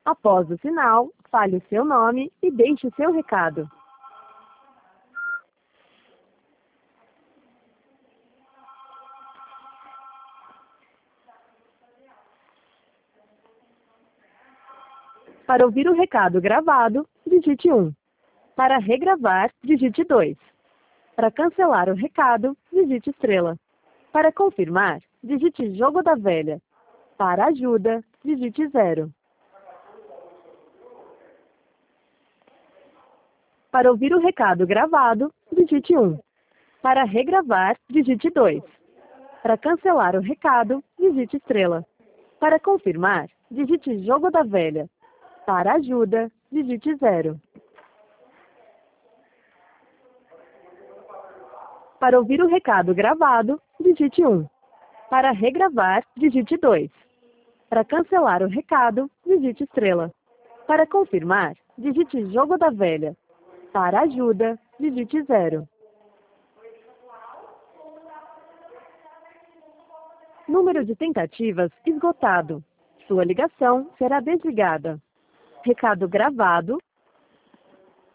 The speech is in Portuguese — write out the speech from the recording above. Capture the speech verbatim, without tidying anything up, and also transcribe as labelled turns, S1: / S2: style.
S1: Após o sinal, fale o seu nome e deixe o seu recado. Para ouvir o recado gravado, digite um. Para regravar, digite dois. Para cancelar o recado, digite estrela. Para confirmar, digite jogo da velha. Para ajuda, digite zero. Para ouvir o recado gravado, digite um. Para regravar, digite dois. Para cancelar o recado, digite estrela. Para confirmar, digite jogo da velha. Para ajuda, digite zero. Para ouvir o recado gravado, digite um. Para regravar, digite dois. Para cancelar o recado, digite estrela. Para confirmar, digite jogo da velha. Para ajuda, digite zero. Número de tentativas esgotado. Sua ligação será desligada. Recado gravado